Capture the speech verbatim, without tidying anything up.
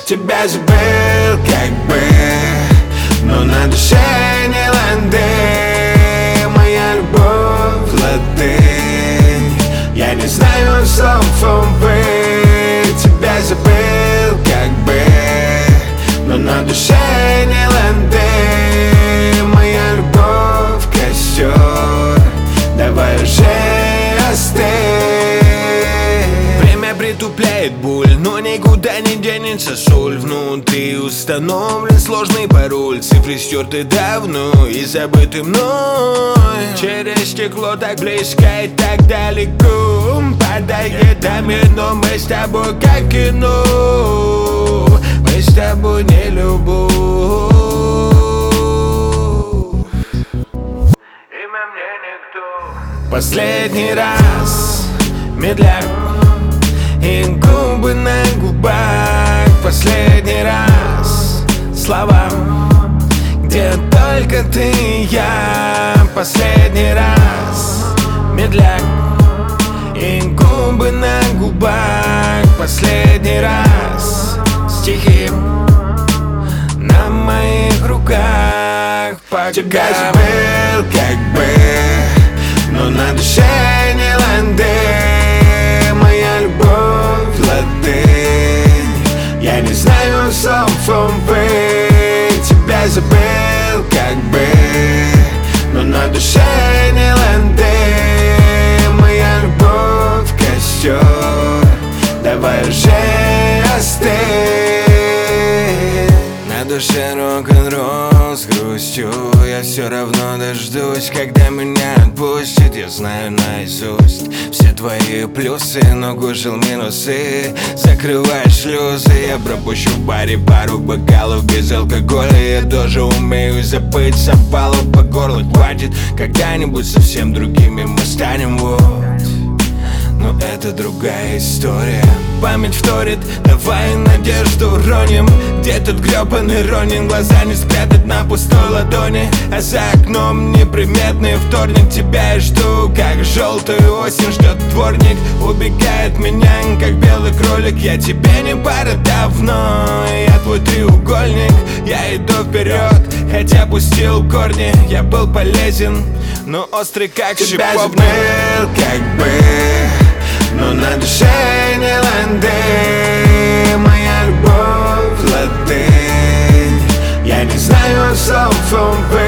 Тебя забыл как бы, но на душе не лады. Моя любовь латынь, я не знаю слов, увы. Тебя забыл как бы, но на душе не лады. Моя любовь костер, давай уже остынь. Время притупляет боль, но никуда не денется соль. Внутри установлен сложный пароль, цифры стерты давно и забыты мной. Через стекло так близко и так далеко, подай годами, но мы с тобой как кино. Мы с тобой не любовь. Имя мне никто. Последний раз медляк и губы на губах. Последний раз слова, где только ты и я. Последний раз медляк и губы на губах. Последний раз стихи на моих руках. Тебя забыл как бы, но на душе не лады. Моя любовь латынь, я не знаю слов, увы. Тебя забыл как бы, но на душе не лады. Моя любовь костер, давай уже остынь. На душе рок-н-ролл с грустью, я все равно дождусь, когда меня отпустит. Я знаю наизусть все твои плюсы, но гушил минусы. Закрывай шлюзы, я пропущу в баре пару бокалов без алкоголя. Я тоже умею забыть запалу по горлу. Хватит, когда-нибудь совсем другими мы станем, вот. Но это другая история. Память вторит, давай надежду уроним. Где тут гребаный Ронин? Глаза не спрятать на пустой ладони, а за окном неприметный вторник. Тебя я жду, как желтую осень ждет дворник. Убегает меня, как белый кролик. Я тебе не пара давно, я твой треугольник. Я иду вперед, хотя пустил корни. Я был полезен, но острый как шиповник. Тебя забыл как бы, но на душе не лады. Моя любовь латынь, я не знаю слов, увы.